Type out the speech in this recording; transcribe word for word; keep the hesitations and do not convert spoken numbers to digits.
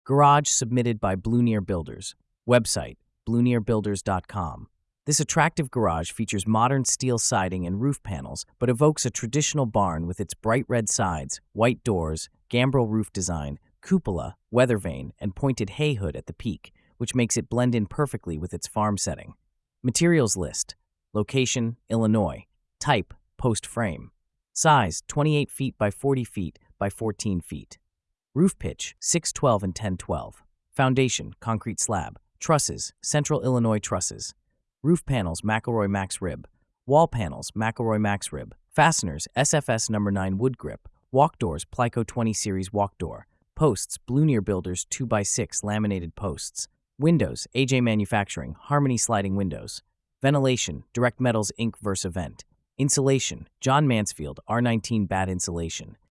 Garage submitted by Blueneer Builders. Website, blueneer builders dot com. This attractive garage features modern steel siding and roof panels, but evokes a traditional barn with its bright red sides, white doors, gambrel roof design, cupola, weather vane, and pointed hay hood at the peak, which makes it blend in perfectly with its farm setting. Materials list. Location, Illinois. Type, post frame. Size, twenty-eight feet by forty feet by fourteen feet. Roof pitch, six twelve and ten twelve. Foundation, concrete slab. Trusses, Central Illinois trusses. Roof panels, McElroy Max Rib. Wall panels, McElroy Max Rib. Fasteners, S F S number nine wood grip. Walk doors, Plico twenty series walk door. Posts, Blueneer Builders two by six laminated posts. Windows, A J Manufacturing, Harmony sliding windows. Ventilation, Direct Metals Incorporated Versa Vent. Insulation, John Mansfield, R nineteen Bad Insulation.